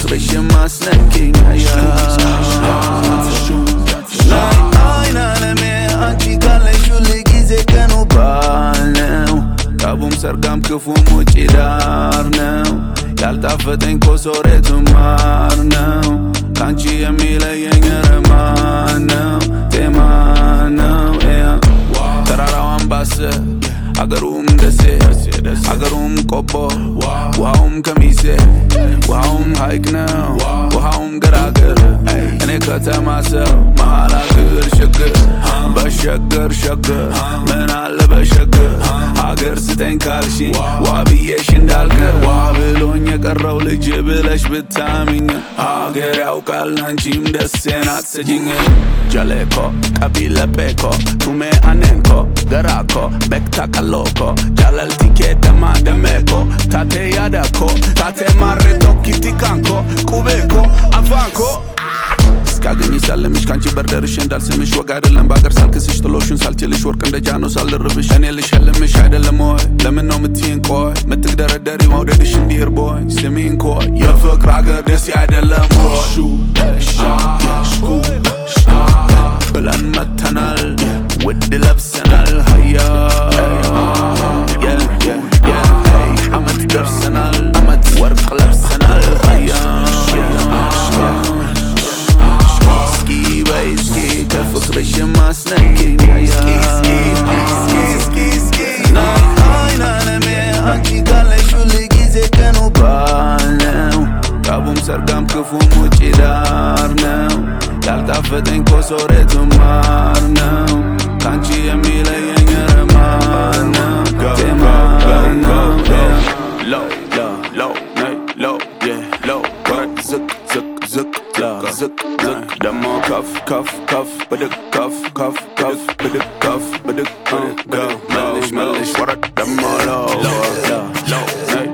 كفخرش ማስነኪኝ አይን አለሜ አንቺ ካለሽ ሁል ጊዜ ቀኑ በዓል ነው ካቡም ሰርጋም ክፉም ውጪ ዳር ነው ያልጣፈጠኝ ኮሶሬቱ ማር ነው ካንቺ የሚለየኝ ረማን ነው ቴማን ነው ተራራው አምባሰ አገሩም ደሴ አገሩም ቆቦ ውሃውም ከሚሴ ውሃውም ሐይቅ ነው ውሃውም ገራገር እኔ ከተማ ሰው መሃል አገር ሸገር በሸገር ሸገር ምን አለ በሸገር ሀገር ስጠኝ ካልሽኝ ዋብዬሽ እንዳልቀር ዋብሎኝ የቀረው ልጅ ብለሽ ብታሚኝ ሀገር ያውቃል አንቺም ደሴን አትሰጂኝ ጀሌኮ ቀቢለቤኮ ቱሜ አኔንኮ ገራኮ ቤክታ ቀሎኮ ጃለልቲኬ ደማደሜኮ ታቴ ያዳኮ ታቴ ማሬቶ ኪቲካንኮ ቁቤኮ አፋንኮ እስካገኝ ሳለምሽ ካንቺ በርደርሽ እንዳልስምሽ ወግ አይደለም ባገር ሳልክስሽ ጥሎሽን ሳልችልሽ ወርቅ እንደጃኖ ሳልደርብሽ እኔ ልሸልምሽ አይደለም ወይ ለምን ነው ምትይን ቆይ ምትግደረደሪ መውደድሽ እንዲህር ቦይ ስሚን ቆይ የፍቅር አገር ደስ አይደለም ብለን መተናል ውድ ለብሰናል ሀያ አመት ደርሰናል አመት ወርቅ ለብሰናል ሀያ እስኪ ከፍቅርሽ ማስነኪኝ አይን አለሜ አንቺ ካለሽ ሁል ጊዜ ቀኑ በዓል ነው ካቡም ሰርጋም ክፉም ውጪ ዳር ነው ያልጣፈጠኝ ኮሶሬቱ ማር ነው ካንቺ የሚለየኝ ረማን ነው ቴማን ነው low low yeah low ዝቅ ዝቅ ዝቅ ዝቅ ዝቅ ደሞ ከፍ ከፍ ከፍ ብድግ ከፍ ከፍ ከፍ ብድግ ከፍ ብድግ መልሽ መልሽ ወረድ ደሞ low low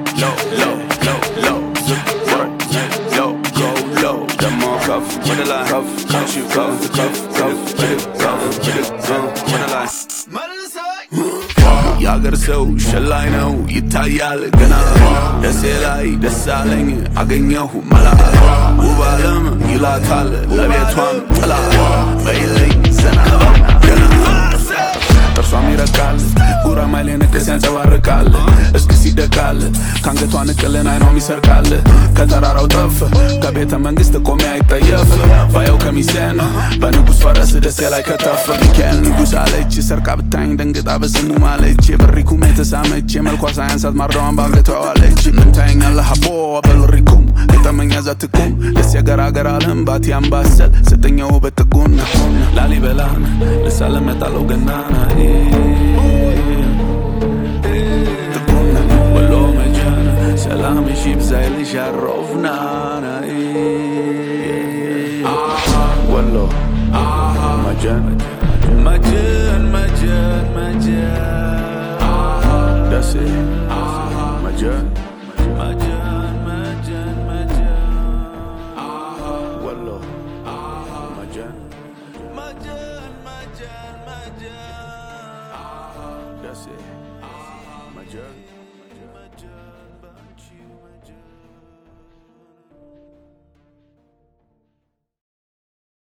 ዝቅ ወረድ low go low ደሞ ከፍ ወደ ላይ ከፍ ከፍ ከፍ ከፍ ብድግ ከፍ ብድግ ወደ ላይ ያገር ሰው ሸላይ ነው ይታያል ገና ደሴ ላይ ደሳለኝ አገኘሁ መላ ውብ ዓለም ይላታል ለቤቷም ጥላ በይለኝ ዘና ገና ጥርሷም ይረቃል ጉራማይሌ ንቅስ ያንጸባርቃል እስክ ሲደቃል ካንገቷ ንቅልን አይኗም ይሰርቃል ከተራራው ጠፍ ከቤተ መንግስት ቆሜ አይጠየፍ ባየው ከሚሴን በንጉስ ፈረስ ደሴ ላይ ከተፍ ሚካኤል ንጉስ አለች ሰርቃ ብታኝ ደንግጣ በስሙ ማለች የበሪኩም የተሳመች የመልኳ ሳያንሳት ማርዳዋን ባንገቷ ዋለች ምን ታየኛለህ አቦ በልሪኩም ገጠመኛ ዛትኩም ደስ የገራገር አለም ባቲ አምባሰል ስጠኛው በጥጉን ላሊበላን ልሳለመጣለው ገናና تكون ولو مجانا سلام يجيب زي اللي جرفنا ولو مجان مجان مجان مجان داسي مجان مجان مجان مجان ولو مجان مجان مجان مجان That's it. Major.